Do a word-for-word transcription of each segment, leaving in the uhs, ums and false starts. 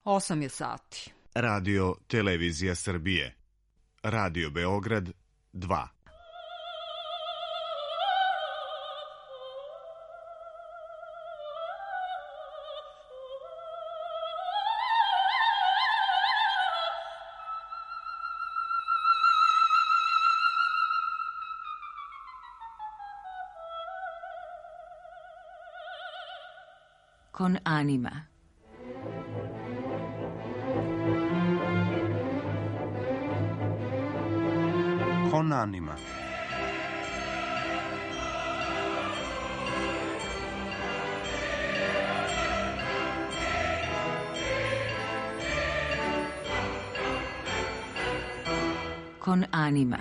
Osam je sati. Radio Televizija Srbije. Radio Beograd dva. Con anima. Con anima. Con anima.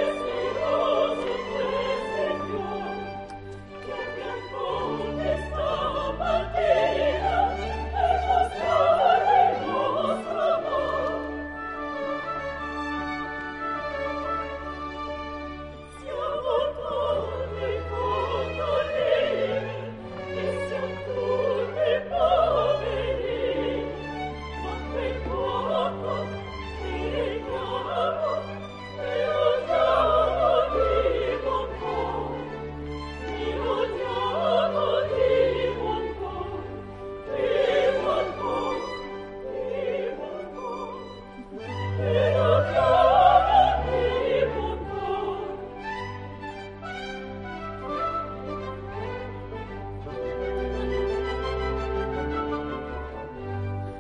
Questo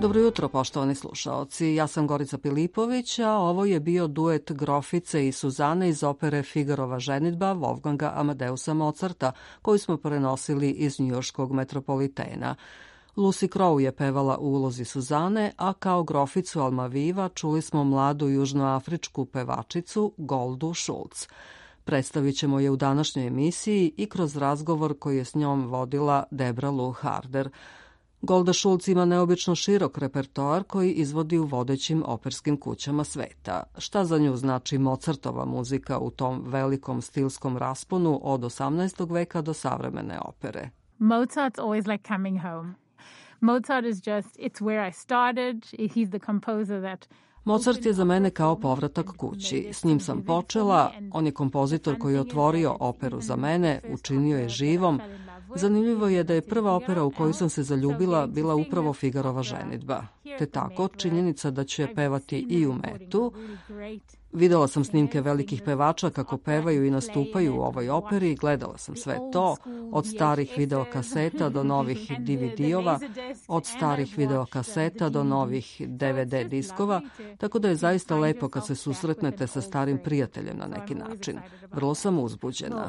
Dobro jutro, poštovani slušaoci. Ja sam Gorica Pilipović, a ovo je bio duet Grofice i Suzane iz opere Figarova ženidba Wolfganga Amadeusa Mozarta, koju smo prenosili iz njujorškog Metropolitena. Lucy Crowe je pevala u ulozi Suzane, a kao groficu Almaviva čuli smo mladu južnoafričku pevačicu Goldu Schultz. Predstavit ćemo je u današnjoj emisiji i kroz razgovor koji je s njom vodila Debra Lou Harder. Golda Schultz ima neobično širok repertoar koji izvodi u vodećim operskim kućama sveta. Šta za nju znači Mozartova muzika u tom velikom stilskom rasponu od osamnaestog veka do savremene opere? Mozart's always like coming home. Mozart is just, it's where I started. He's the composer that... Mozart je za mene kao povratak kući. S njim sam počela, on je kompozitor koji je otvorio operu za mene, učinio je živom. Zanimljivo je da je prva opera u koju sam se zaljubila bila upravo Figarova ženidba. Te tako, činjenica da ću je pevati i u Metu. Videla sam snimke velikih pevača kako pevaju i nastupaju u ovoj operi, gledala sam sve to, od starih videokaseta do novih D V D-ova, od starih videokaseta do novih D V D diskova, tako da je zaista lepo kad se susretnete sa starim prijateljem na neki način. Vrlo sam uzbuđena.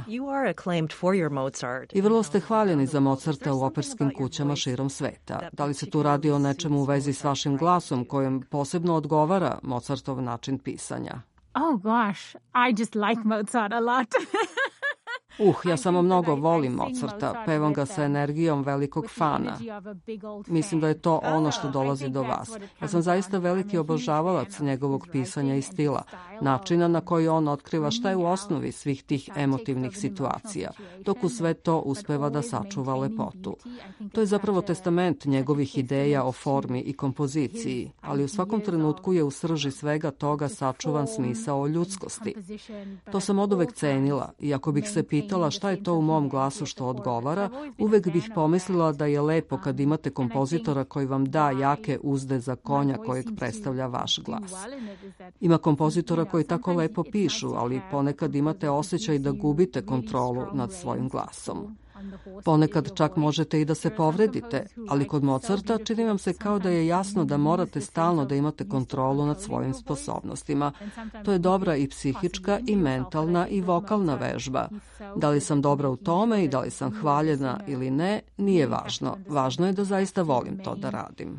I vrlo ste hvaljeni za Mozarta u operskim kućama širom sveta. Da li se tu radi o nečemu u vezi s vašim glasom kojem posebno odgovara Mozartov način pisanja? Oh gosh, I just like Mozart a lot. Uh, ja samo mnogo volim Mozarta, pevam ga sa energijom velikog fana. Mislim da je to ono što dolazi do vas. Ja sam zaista veliki obožavalac njegovog pisanja i stila, načina na koji on otkriva šta je u osnovi svih tih emotivnih situacija, dok u sve to uspeva da sačuva lepotu. To je zapravo testament njegovih ideja o formi i kompoziciji, ali u svakom trenutku je u srži svega toga sačuvan smisao o ljudskosti. To sam oduvek cenila i ako bih se pitala pitala šta je to u mom glasu što odgovara, uvek bih pomislila da je lepo kad imate kompozitora koji vam da jake uzde za konja kojeg predstavlja vaš glas. Ima kompozitora koji tako lepo pišu, ali ponekad imate osjećaj da gubite kontrolu nad svojim glasom. Ponekad čak možete i da se povredite, ali kod Mozarta čini vam se kao da je jasno da morate stalno da imate kontrolu nad svojim sposobnostima. To je dobra i psihička i mentalna i vokalna vežba. Da li sam dobra u tome i da li sam hvaljena ili ne, nije važno. Važno je da zaista volim to da radim.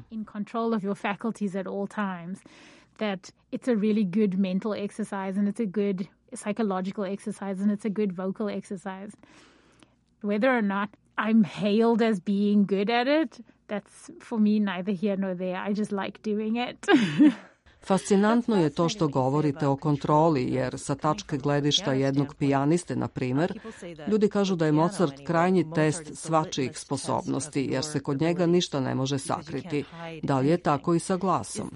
That it's a really good mental exercise and it's a good psychological exercise and it's a good vocal exercise. Whether or not I'm hailed as being good at it, that's for me neither here nor there. I just like doing it. Fascinantno je to što govorite o kontroli, jer sa tačke gledišta jednog pijaniste, na primer, ljudi kažu da je Mozart krajnji test svačijih sposobnosti, jer se kod njega ništa ne može sakriti. Da li je tako i sa glasom?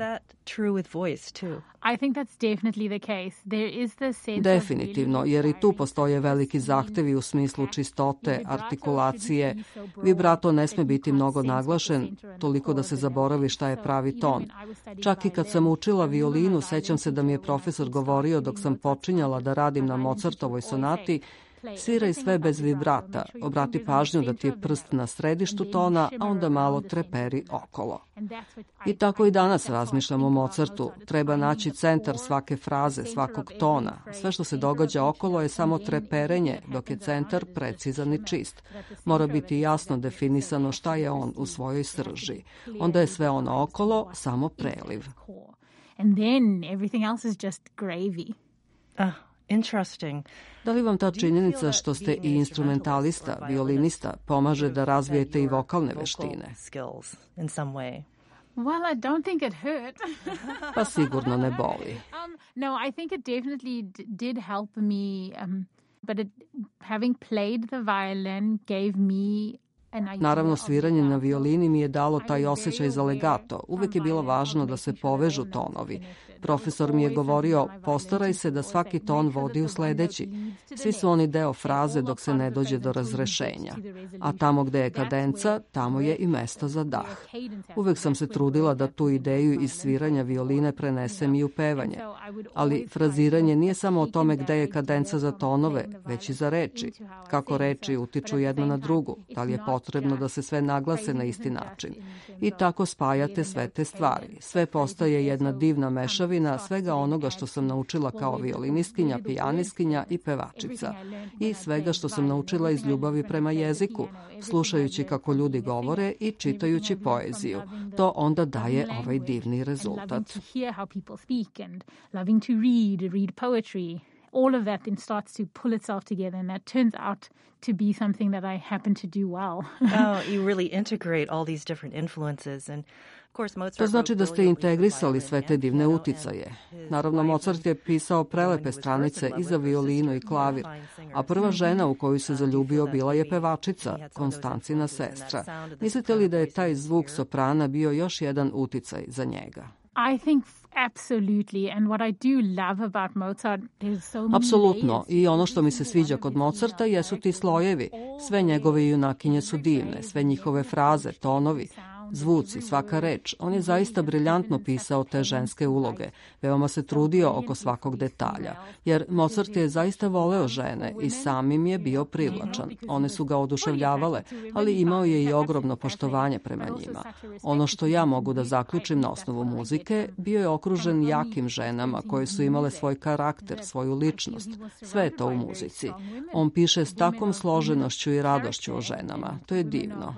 I think that's definitely the case. There is the sense Definitivno, jer i tu postoje veliki zahtevi u smislu čistote, artikulacije. Vibrato ne sme biti mnogo naglašen, toliko da se zaboravi šta je pravi ton. Čak i kad sam učila violinu, sećam se da mi je profesor govorio dok sam počinjala da radim na Mozartovoj sonati, sviraj sve bez vibrata, obrati pažnju da ti je prst na središtu tona, a onda malo treperi okolo. I tako i danas razmišljam o Mozartu. Treba naći centar svake fraze, svakog tona. Sve što se događa okolo je samo treperenje, dok je centar precizan i čist. Mora biti jasno definisano šta je on u svojoj srži. Onda je sve ono okolo samo preliv. And then everything else is just gravy. Ah. Interesting. Da li vam ta činjenica što ste i instrumentalista, violinista, pomaže da razvijete i vokalne veštine? Well, I don't think it hurt. Pa sigurno ne boli. Um, no, I think it definitely d- did help me, um, but it, having played the violin gave me Naravno, sviranje na violini mi je dalo taj osjećaj za legato. Uvek je bilo važno da se povežu tonovi. Profesor mi je govorio, postaraj se da svaki ton vodi u sledeći. Svi su oni deo fraze dok se ne dođe do razrešenja. A tamo gde je kadenca, tamo je i mesto za dah. Uvek sam se trudila da tu ideju iz sviranja violine prenesem i u pevanje. Ali fraziranje nije samo o tome gde je kadenca za tonove, već i za reči. Kako reči utiču jedna na drugu, da li je potrebno potrebno da se sve naglase na isti način. I tako spajate sve te stvari. Sve postaje jedna divna mešavina svega onoga što sam naučila kao violinistkinja, pijanistkinja i pevačica. I svega što sam naučila iz ljubavi prema jeziku, slušajući kako ljudi govore i čitajući poeziju. To onda daje ovaj divni rezultat. All of that then starts to pull itself together, and that turns out to be something that I happen to do well. Oh, you really integrate all these different influences, and of course Mozart. To znači da ste integrisali sve te divne uticaje. Naravno, Mozart je pisao prelepe stranice i za violinu i klavir, a prva žena u koju se zaljubio bila je pevačica, Konstancina sestra. Mislite li da je taj zvuk soprana bio još jedan uticaj za njega? I think absolutely, and what I do love about Mozart is so many Apsolutno, i ono što mi se sviđa kod Mozarta jesu ti slojevi. Sve njegove junakinje su divne, sve njihove fraze, tonovi, zvuci, svaka reč. On je zaista briljantno pisao te ženske uloge. Veoma se trudio oko svakog detalja. Jer Mozart je zaista voleo žene i samim je bio privlačan. One su ga oduševljavale, ali imao je i ogromno poštovanje prema njima. Ono što ja mogu da zaključim na osnovu muzike, bio je okružen jakim ženama koje su imale svoj karakter, svoju ličnost. Sve je to u muzici. On piše s takvom složenošću i radošću o ženama. To je divno.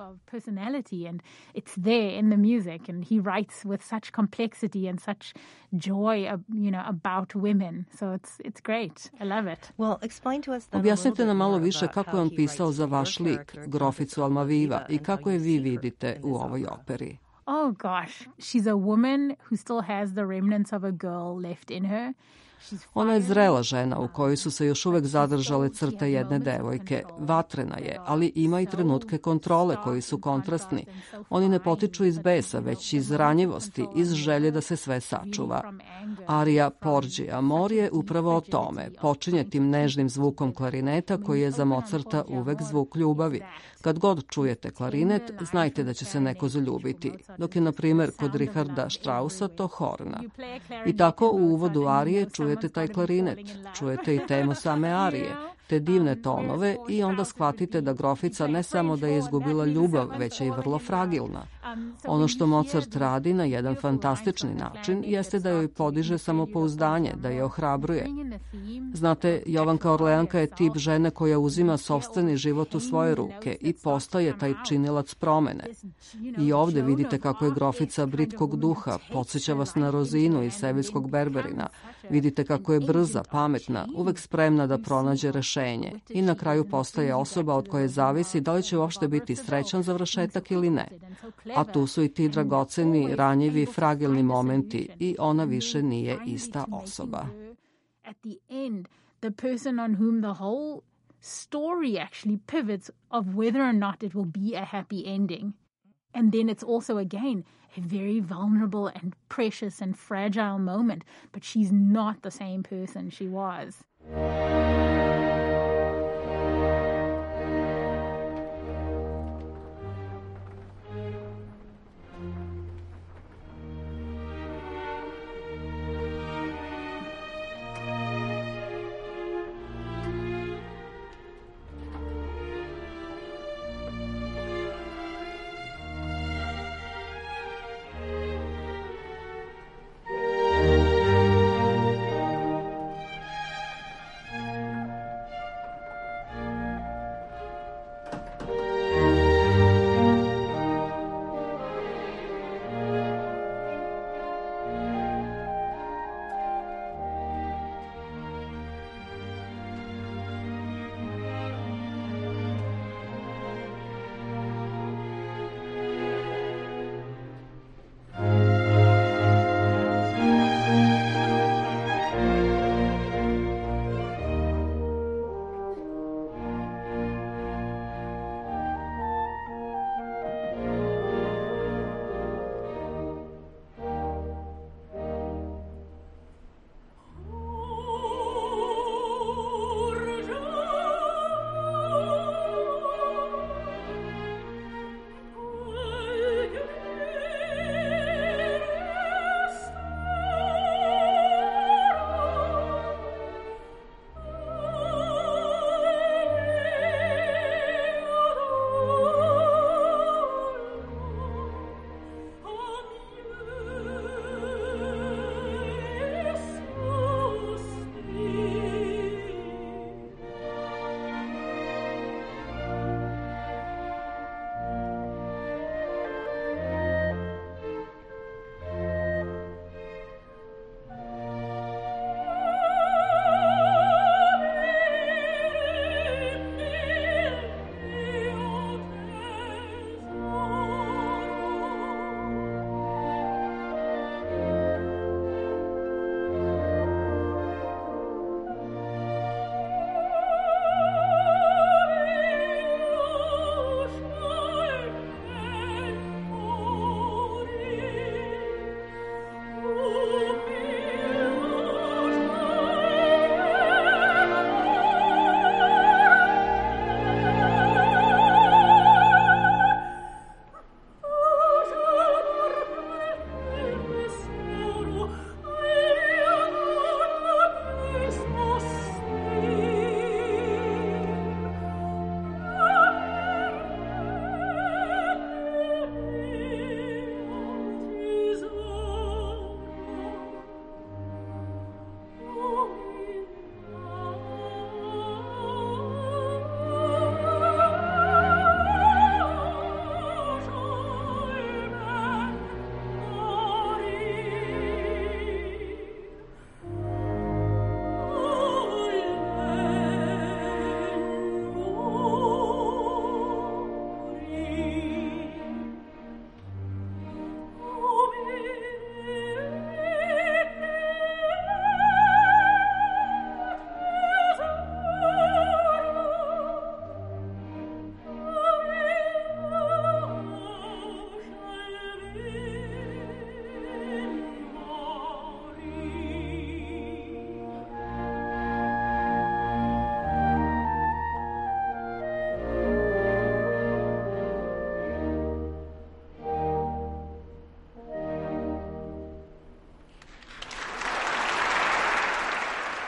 There in the music, and he writes with such complexity and such joy, you know, about women. So it's it's great. I love it. Well, explain to us then. Objasnite nam malo više kako je on pisao za vaš lik, groficu Almaviva, i kako je vi vidite u ovoj operi. Oh gosh, she's a woman who still has the remnants of a girl left in her. Ona je zrela žena u kojoj su se još uvek zadržale crte jedne devojke. Vatrena je, ali ima i trenutke kontrole koji su kontrastni. Oni ne potiču iz besa, već iz ranjivosti, iz želje da se sve sačuva. Arija Porgi Amor je upravo o tome. Počinje tim nežnim zvukom klarineta koji je za Mozarta uvek zvuk ljubavi. Kad god čujete klarinet, znajte da će se neko zaljubiti, dok je, na primjer, kod Richarda Straussa to horna. I tako u uvodu arije čujete taj klarinet, čujete i temu same arije, te divne tonove i onda shvatite da grofica ne samo da je izgubila ljubav, već je i vrlo fragilna. Ono što Mozart radi na jedan fantastični način jeste da joj podiže samopouzdanje, da je ohrabruje. Znate, Jovanka Orleanka je tip žene koja uzima sopstveni život u svoje ruke i postaje taj činilac promene. I ovde vidite kako je grofica britkog duha, podsjeća vas na Rozinu iz Seviljskog Berberina. Vidite kako je brza, pametna, uvek spremna da pronađe rešenje i na kraju postaje osoba od koje zavisi da li će uopšte biti srećan završetak ili ne. A tu su i ti dragoceni, ranjivi, fragilni momenti i ona više nije ista osoba. At the end, the person on whom the whole story actually pivots of whether or not it will be a happy ending. And then it's also, again, a very vulnerable and precious and fragile moment, but she's not the same person she was.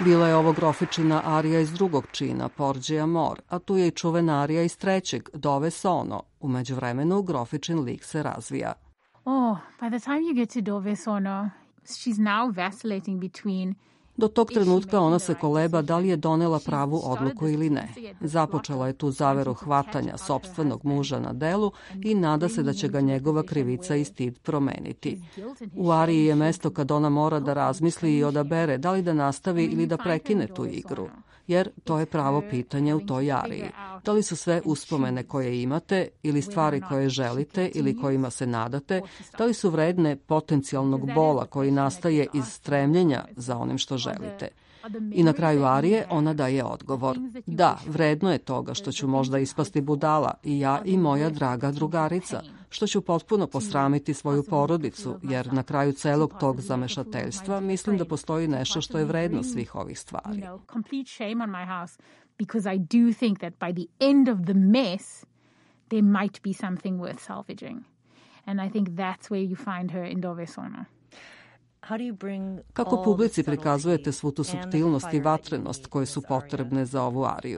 Bila je ovo grofičina arija iz drugog čina, Porge Amor, a tu je i čuvena arija iz trećeg, Dove Sono. U međuvremenu grofičin lik se razvija. Oh, by the time you get to Dove Sono, she's now vacillating between. Do tog trenutka ona se koleba da li je donela pravu odluku ili ne. Započela je tu zaveru hvatanja sopstvenog muža na delu i nada se da će ga njegova krivica i stid promeniti. U ariji je mesto kad ona mora da razmisli i odabere da li da nastavi ili da prekine tu igru. Jer to je pravo pitanje u toj ariji. Da li su sve uspomene koje imate ili stvari koje želite ili kojima se nadate, da li su vredne potencijalnog bola koji nastaje iz stremljenja za onim što želite. I na kraju arije ona daje odgovor. Da, vredno je toga što ću možda ispasti budala i ja i moja draga drugarica, što ću potpuno posramiti svoju porodicu, jer na kraju celog tog zamešateljstva mislim da postoji nešto što je vredno svih ovih stvari. Because I do think that by the end of the mess, there might be something worth salvaging. And I think that's where you find her in Dove Sono. Kako publici prikazujete svu tu suptilnost i vatrenost koje su potrebne za ovu ariju?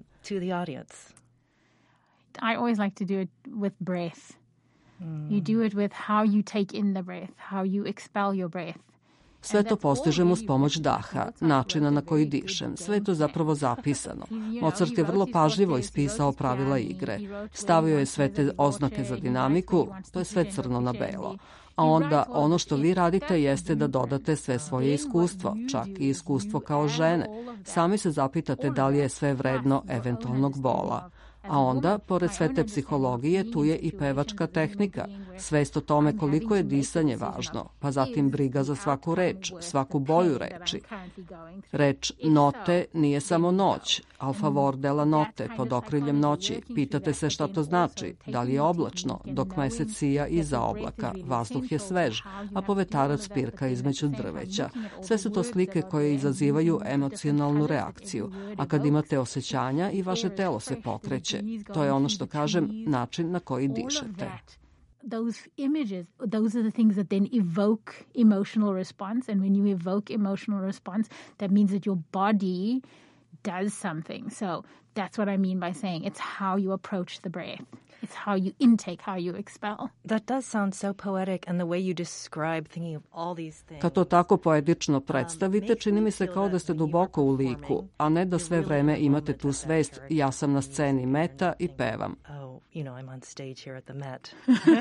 I always like to do it with breath. You do it with how you take in the breath, how you expel your breath. Sve to postižem uz pomoć daha, načina na koji dišem. Sve je to zapravo zapisano. Mozart je vrlo pažljivo ispisao pravila igre. Stavio je sve te oznake za dinamiku, to je sve crno na belo. A onda ono što vi radite jeste da dodate sve svoje iskustvo, čak i iskustvo kao žene. Sami se zapitate da li je sve vredno eventualnog bola. A onda, pored sve te psihologije, tu je i pevačka tehnika, svest o tome koliko je disanje važno, pa zatim briga za svaku reč, svaku boju reči. Reč note nije samo noć, al favor della notte, pod okriljem noći. Pitate se šta to znači, da li je oblačno, dok mesec sija iza oblaka, vazduh je svež, a povetarac pirka između drveća. Sve su to slike koje izazivaju emocionalnu reakciju, a kad imate osjećanja i vaše telo se pokreće. To je ono što kažem, način na koji dišete. Those images, those are the things that then evoke emotional response. And when you evoke emotional response, that means that your body does something. So that's what I mean by saying it's how you approach the breath. It's how you intake, how you expel. That does sound so poetic, and the way you describe thinking of all these things. Kad to tako poetično predstavite, čini mi se kao da ste duboko u liku, a ne da sve vreme imate tu svest, ja sam na sceni Meta i pevam. Oh, you know, I'm on stage here at the Met.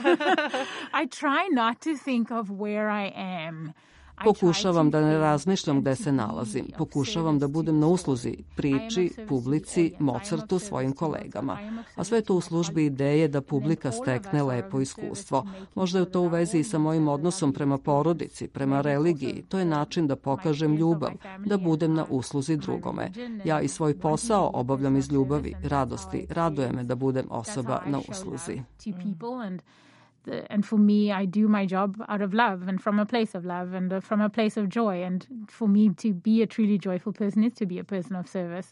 I try not to think of where I am. Pokušavam da ne razmišljam gde se nalazim. Pokušavam da budem na usluzi priči, publici, Mozartu, svojim kolegama. A sve to u službi ideje da publika stekne lepo iskustvo. Možda je to u vezi i sa mojim odnosom prema porodici, prema religiji. To je način da pokažem ljubav, da budem na usluzi drugome. Ja i svoj posao obavljam iz ljubavi, radosti. Raduje me da budem osoba na usluzi. The, and for me, I do my job out of love and from a place of love and uh, from a place of joy. And for me to be a truly joyful person is to be a person of service.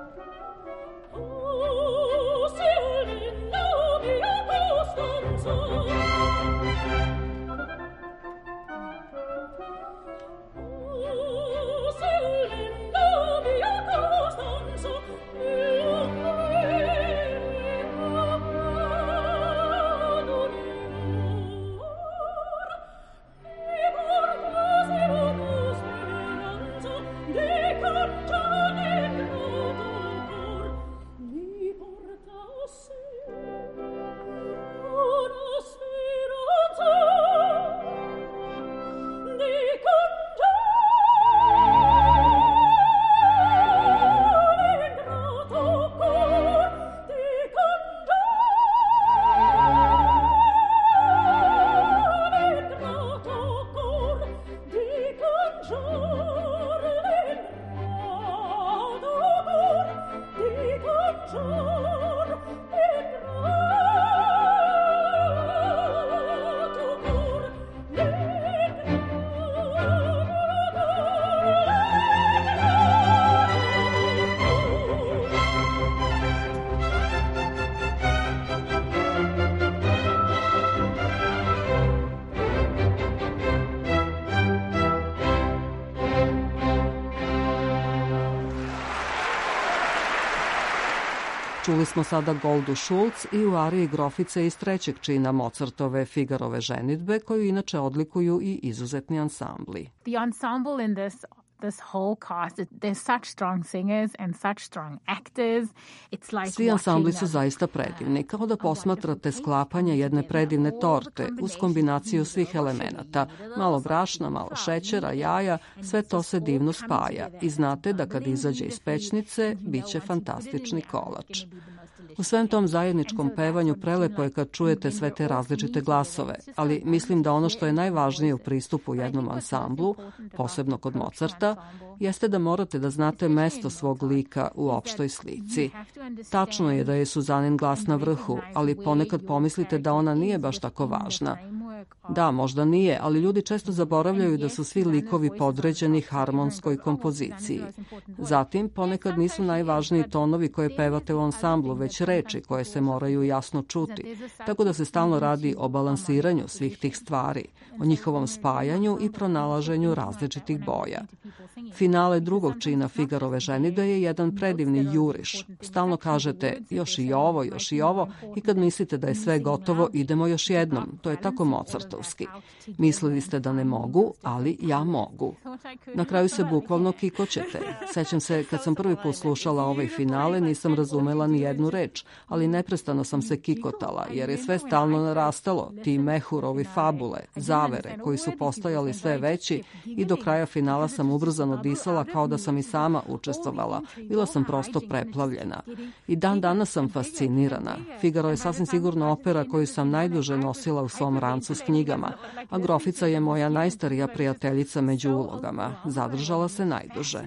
Čuli smo sada Goldu Schultz i u ariji grofice iz trećeg čina Mozartove Figarove ženidbe, koju inače odlikuju i izuzetni ansambli. The ensemble in this this whole cast, there's such strong singers and such strong actors. It's like Svi ansambli su zaista predivni, kao da posmatrate sklapanje jedne predivne torte uz kombinaciju svih elemenata. Malo brašna, malo šećera, jaja, sve to se divno spaja i znate da kad izađe iz pećnice, bit će fantastični kolač. U svem tom zajedničkom pevanju prelepo je kad čujete sve te različite glasove, ali mislim da ono što je najvažnije u pristupu jednom ansamblu, posebno kod Mozarta, jeste da morate da znate mesto svog lika u opštoj slici. Tačno je da je Suzanin glas na vrhu, ali ponekad pomislite da ona nije baš tako važna. Da, možda nije, ali ljudi često zaboravljaju da su svi likovi podređeni harmonskoj kompoziciji. Zatim, ponekad nisu najvažniji tonovi koje pevate u ansamblu, već reči koje se moraju jasno čuti, tako da se stalno radi o balansiranju svih tih stvari, o njihovom spajanju i pronalaženju različitih boja. Finale drugog čina Figarove ženidbe je jedan predivni juriš. Stalno kažete još i ovo, još i ovo i kad mislite da je sve gotovo, idemo još jednom. To je tako mozartovski. Mislili ste da ne mogu, ali ja mogu. Na kraju se bukvalno kikoćete. Sećam se, kad sam prvi put slušala ovaj finale, nisam razumela ni jednu reč, ali neprestano sam se kikotala, jer je sve stalno narastalo, ti Mehurovi fabule, zavere, koji su postajali sve veći i do kraja finala sam ubrzano disala kao da sam i sama učestvovala. Bila sam prosto preplavljena. I dan danas sam fascinirana. Figaro je sasvim sigurno opera koju sam najduže nosila u svom rancu s knjigama, a grofica je moja najstarija prijateljica među ulogama. Zadržala se najduže.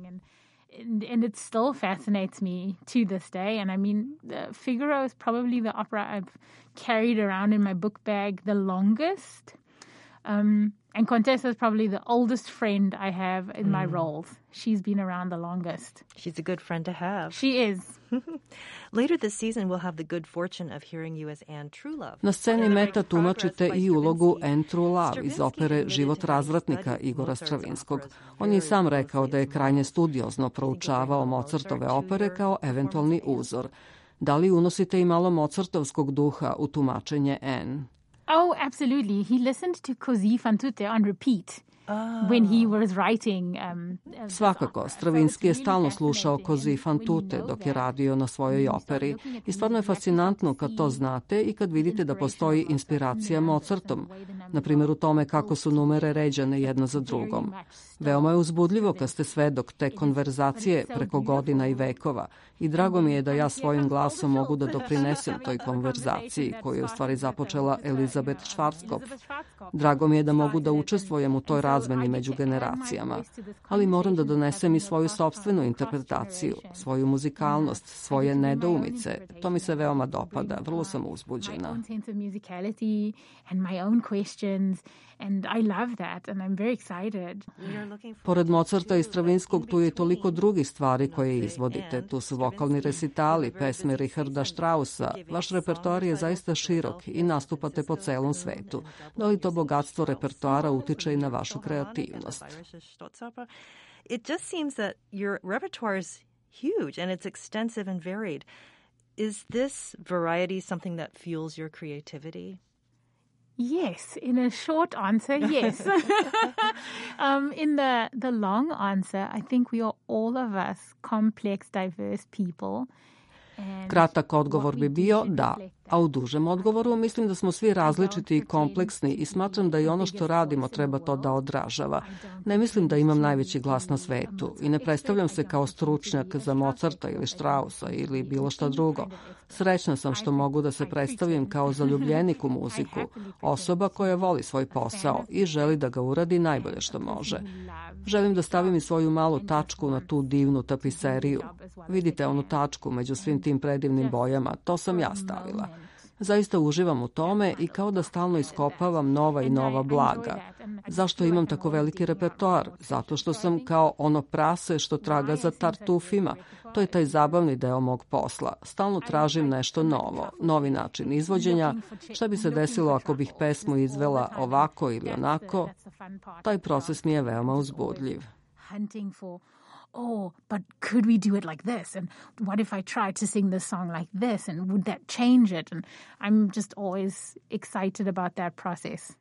And, and it still fascinates me to this day. And I mean, the Figaro is probably the opera I've carried around in my book bag the longest. Um, and Contessa is probably the oldest friend I have in mm. my roles. She's been around the longest. She's a good friend to have. She is. Later this season, we'll have the good fortune of hearing you as Anne Trulove. Na sceni Meta tumačite i ulogu Anne Trulove iz opere Život razvratnika Igora Stravinskog. On je sam rekao da je krajnje studiozno proučavao Mozartove opere kao eventualni uzor. Da li unosite i malo mozartovskog duha u tumačenje Anne? Oh, absolutely. He listened to Così fan tutte on repeat. When he was writing, um, Svakako, Stravinski je stalno slušao Così fan tutte dok je radio na svojoj operi i stvarno je fascinantno kad to znate i kad vidite da postoji inspiracija Mozartom, na primjer u tome kako su numere ređane jedno za drugom. Veoma je uzbudljivo kad ste svedok te konverzacije preko godina i vekova i drago mi je da ja svojim glasom mogu da doprinesem toj konverzaciji koju je u stvari započela Elizabeth Elizabeth Schwarzkopf. Drago mi je da mogu da učestvujem u toj razmeni među generacijama, ali moram da donesem i svoju sopstvenu interpretaciju, svoju muzikalnost, svoje nedoumice. To mi se veoma dopada, vrlo sam uzbuđena. And I love that and I'm very excited. Pored Mozarta i Stravinskog tu je toliko drugih stvari koje izvodite. Tu su vokalni resitali, pesme Richarda Straussa. Vaš repertoar je zaista širok i nastupate po celom svetu. Da li to bogatstvo repertoara utiče i na vašu kreativnost? It just seems that your repertoire is huge and it's extensive and varied. Is this variety something that fuels your creativity? Yes, in a short answer, yes. um, in the, the long answer, I think we are all of us complex, diverse people. Kratak odgovor bi bio da, a u dužem odgovoru mislim da smo svi različiti i kompleksni i smatram da i ono što radimo treba to da odražava. Ne mislim da imam najveći glas na svetu i ne predstavljam se kao stručnjak za Mozarta ili Straussa ili bilo šta drugo. Srećna sam što mogu da se predstavim kao zaljubljenik u muziku, osoba koja voli svoj posao i želi da ga uradi najbolje što može. Želim da stavim i svoju malu tačku na tu divnu tapiseriju. Vidite onu tačku među svim tim predivnim bojama, to sam ja stavila. Zaista uživam u tome i kao da stalno iskopavam nova i nova blaga. Zašto imam tako veliki repertoar? Zato što sam kao ono prase što traga za tartufima. To je taj zabavni deo mog posla. Stalno tražim nešto novo, novi način izvođenja. Šta bi se desilo ako bih pesmu izvela ovako ili onako? Taj proces mi je veoma uzbudljiv. Oh, but could we do it like this? And what if I tried to sing this song like this? And would that change it? And I'm just always excited about that process.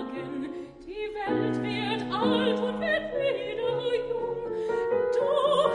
Welt wird alt und wird wieder jung. Du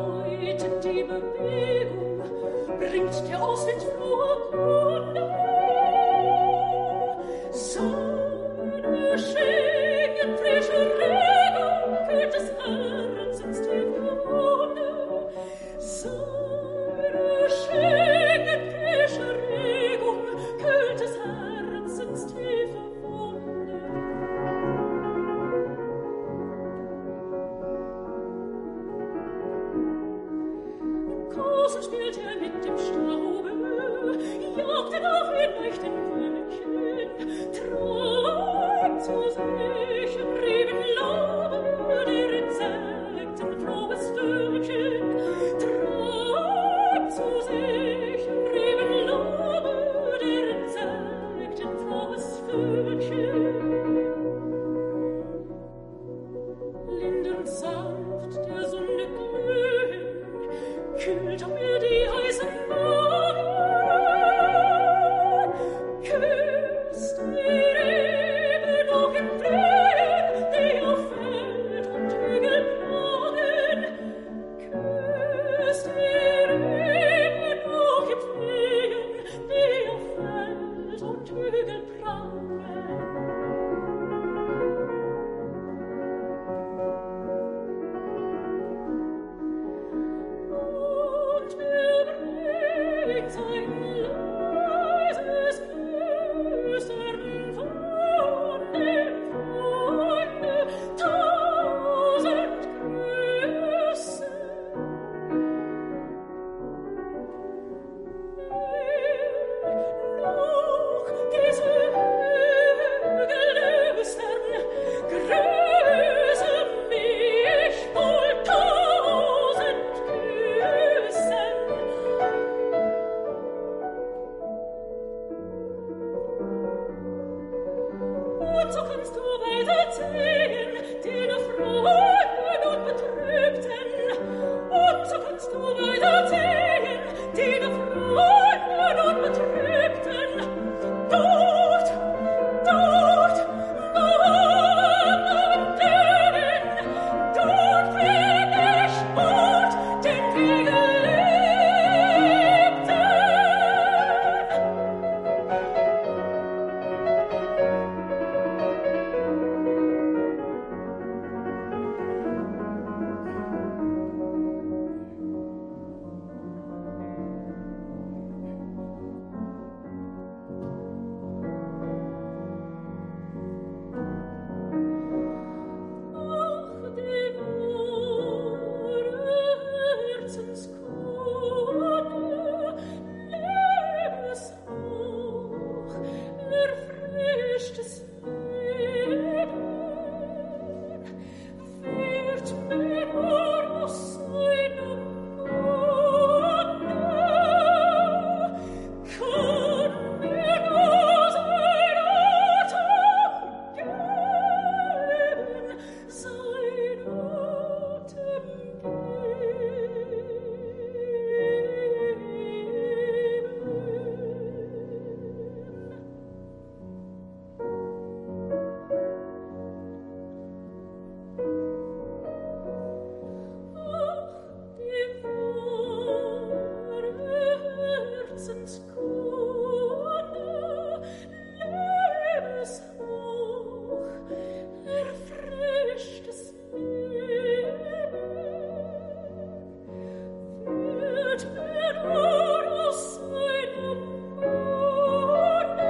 läutet die Bewegung, bringt der Auswind frohe Kunde. Seine Schenken frische Regung kühlt des Herzens tiefe Wunde. Seine Schenken frische Regung kühlt des Herzens tiefe Wunde. Großen spielt er mit dem Staube, jagt er nach den leichten Wölkchen, treibt zu sich im Reben Laube, der Insekten frohes Völkchen, treibt zu sich im Reben Laube, der Insekten frohes Völkchen. Lindend sanft der Sonne glühen, kühlt auf mir die heißen Wangen, küsst die Rebe noch im Flehen, die auf Feld und Hügel plagen, küsst die Rebe noch im Flehen, die auf Feld und Hügel plagen. Und er bringt sein leises Flüstern von dem Freunde, tausend Grüße. Noch diese Hügel lüstern, grüße mich wohl tausend Küssen. Und so kannst du weiterziehen, den Erfreuten und Betrübten. Und so kannst du weiterziehen, den Erfreuten und Betrübten. Dort, dort, am Leben, dort finde ich Sport, den wir Geliebten. Ach, die wahre Herzenskunde, Lebenshauch, erfrischtes Leben, wird mir nur aus seinem Munde, kann mir nur sein Atem geben, sein Atem Ach, die wahre Herzenskunde, Lebenshauch, erfrischtes Leben, wird mir nur aus seinem Munde,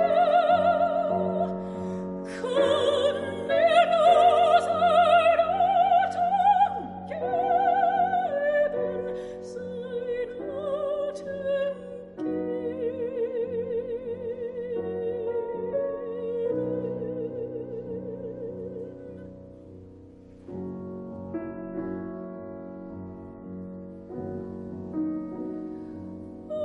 kann mir nur sein Atem geben, sein Atem geben.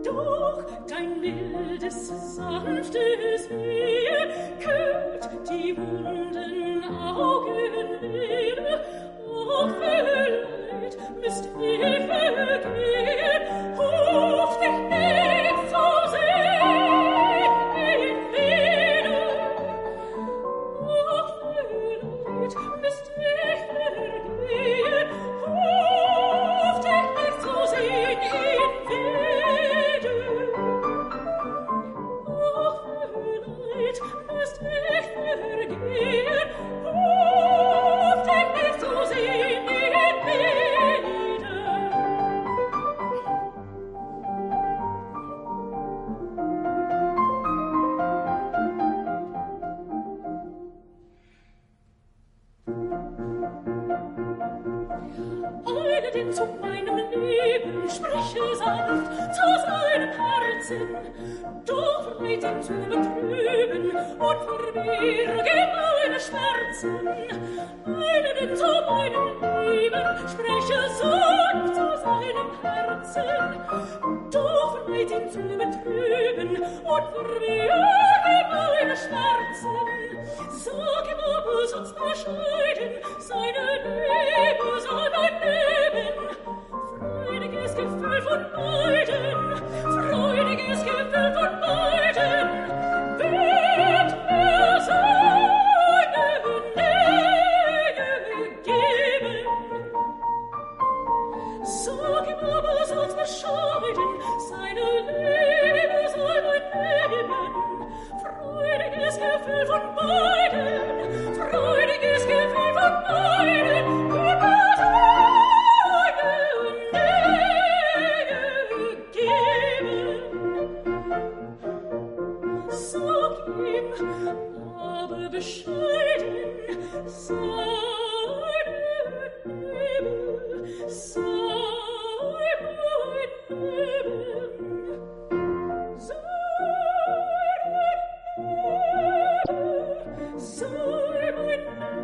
Doch dein mildes, sanftes Wehe kühlt die wunden Augenlider. Och, vielleicht müsst ihr vergehen, ruft dich nicht so sehr wieder. Och, vielleicht müsst ihr vergehen, ruft dich nicht so sehr wieder. Och, vielleicht müsst ihr vergehen, ruft dich nicht so sehr wieder. Eile denn zu meinem Leben, spreche sanft zu seinem Herzen, doch reit ihn zu betrüben und verberge meine Schmerzen. Eile denn zu meinem Leben, spreche sanft zu seinem Herzen, doch reit ihn zu betrüben und verberge meine Schmerzen. Sag ihm aber sonst bescheiden, seine Liebe soll mein Leben. Freudiges Gefühl von beiden, freudiges Gefühl von beiden, wird er seine Nähe geben. Sag ihm aber sonst bescheiden, seine Liebe soll mein Leben. Freudiges Gefühl von beiden, freudiges Gefühl von beiden, wird er seine Nähe geben. Sag ihm aber bescheiden, seine Liebe sei mein Leben. Sei mein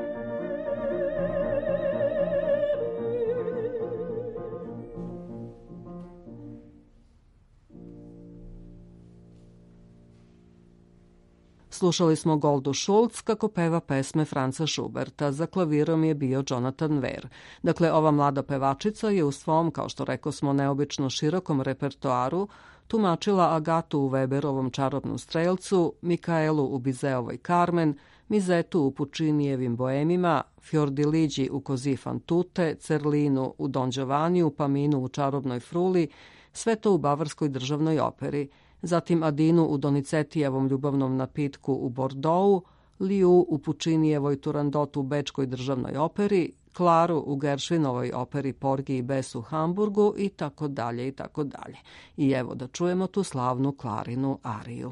Slušali smo Goldu Schultz kako peva pesme Franza Schuberta, za klavirom je bio Jonathan Wehr. Dakle, ova mlada pevačica je u svom, kao što reko smo, neobično širokom repertoaru tumačila Agatu u Weberovom Čarobnom strelcu, Mikaelu u Bizeovoj Carmen, Mizetu u Pučinijevim Boemima, Fiordiligi u Così fan tutte, Cerlinu u Don Giovanniu, Paminu u Čarobnoj fruli, sve to u Bavarskoj državnoj operi, zatim Adinu u Donicetijevom ljubavnom napitku u Bordeauxu, Liu u Pučinijevoj Turandotu u Bečkoj državnoj operi, Klaru u Gershwinovoj operi Porgy i Bess u Hamburgu i tako dalje i tako dalje. I evo da čujemo tu slavnu Klarinu ariju.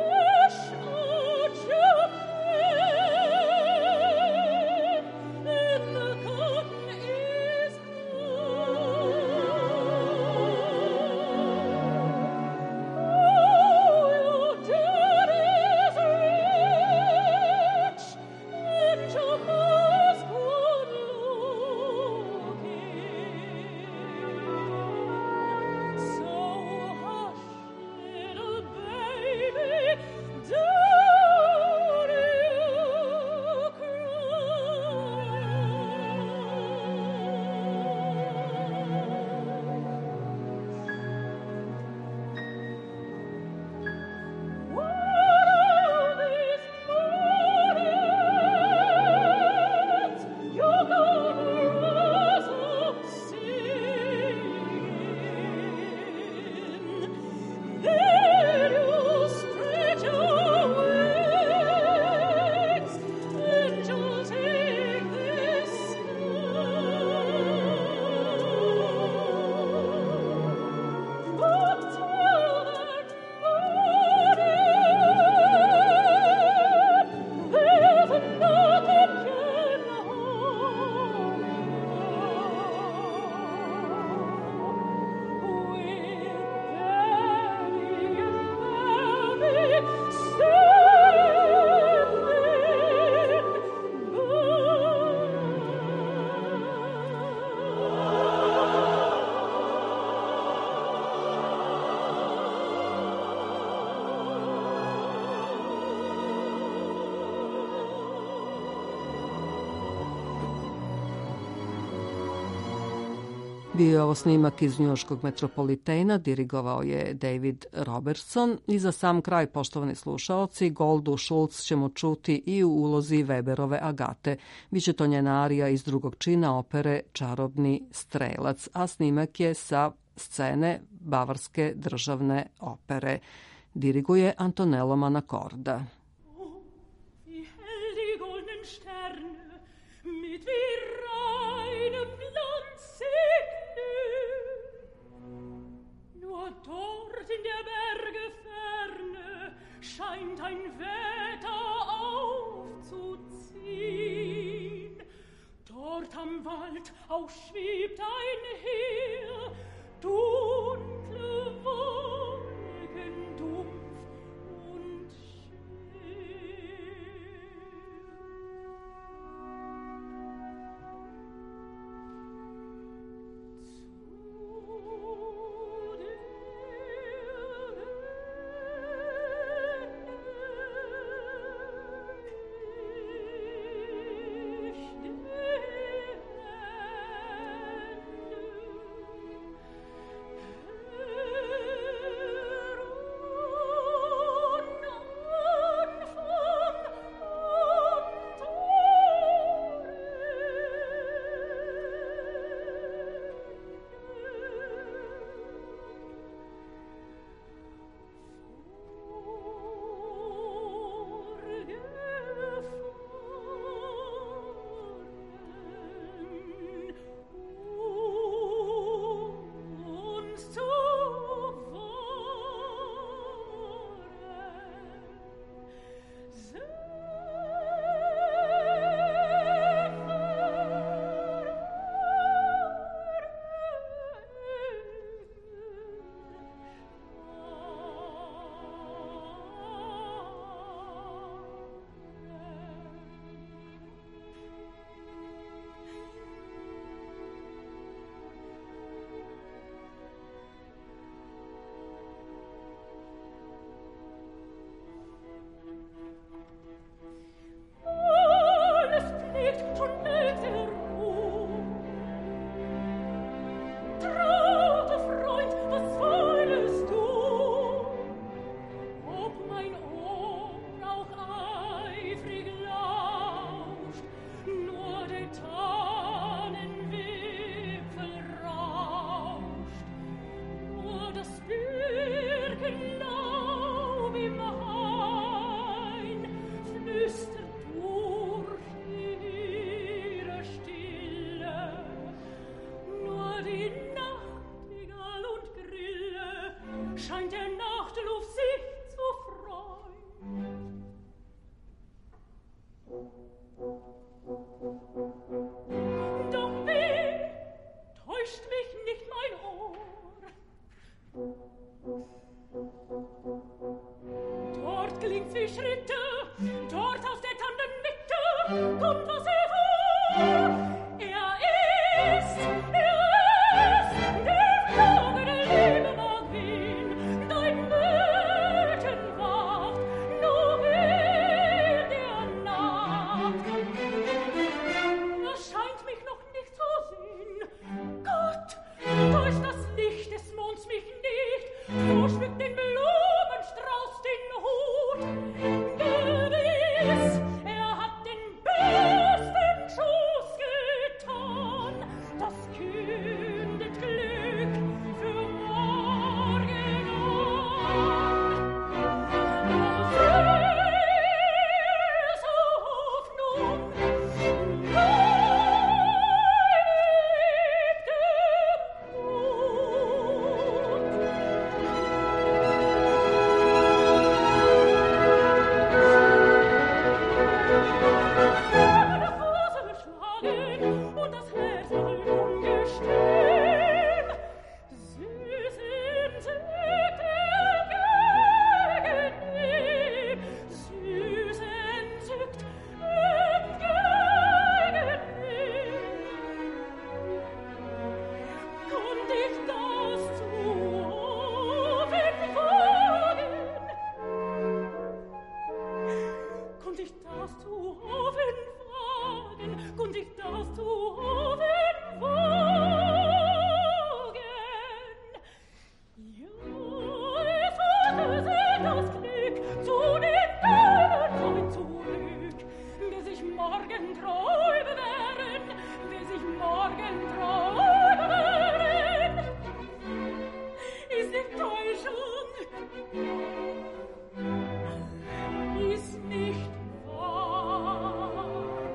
Fish out your Bio je ovo snimak iz njujorškog Metropolitana, dirigovao je David Robertson i za sam kraj, poštovani slušaoci, Goldu Schultz ćemo čuti i u ulozi Weberove Agate. Biće to njena arija iz drugog čina opere Čarobni strelac, a snimak je sa scene Bavarske državne opere. Diriguje Antonello Manacorda. Dort in der Berge Ferne scheint ein Wetter aufzuziehen. Dort am Wald auch schwebt ein Heer, dunkle Wolken, dumpf und Ofen. und ich darf zu oben wohnen. morgen treu bewähren, will sich morgen treu bewähren. Ist nicht Täuschung, ist nicht wahr.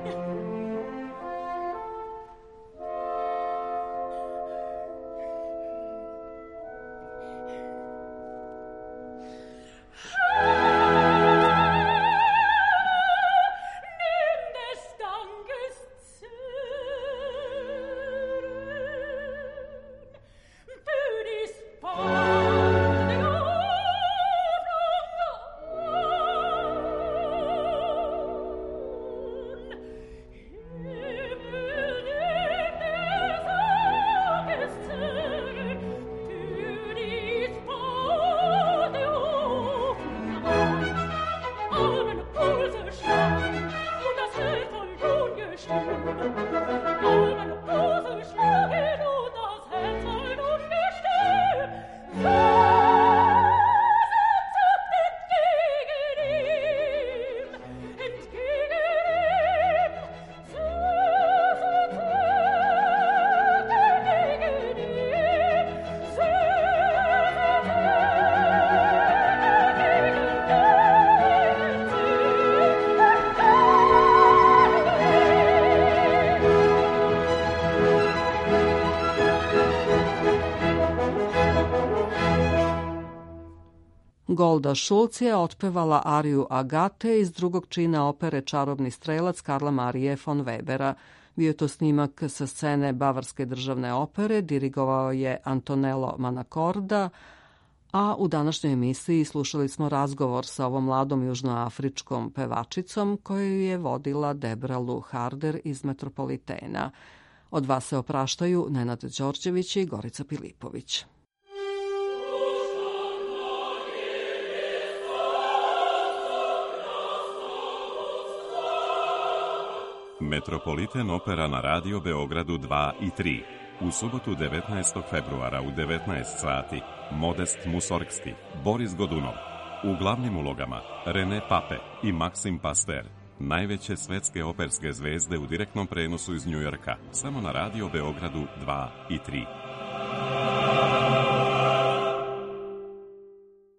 Golda Schulz je otpevala ariju Agate iz drugog čina opere Čarobni strelac Karla Marije von Webera. Bio je to snimak sa scene Bavarske državne opere, dirigovao je Antonello Manacorda, a u današnjoj emisiji slušali smo razgovor sa ovom mladom južnoafričkom pevačicom koju je vodila Debra Lu Harder iz Metropolitena. Od vas se opraštaju Nenad Đorđević i Gorica Pilipović. Metropoliten opera na Radio Beogradu dva i tri. U subotu devetnaestog februara u devetnaest sati Modest Musorgski, Boris Godunov. U glavnim ulogama René Pape i Maksim Paster. Najveće svetske operske zvezde u direktnom prenosu iz Njujorka. Samo na Radio Beogradu dva i tri.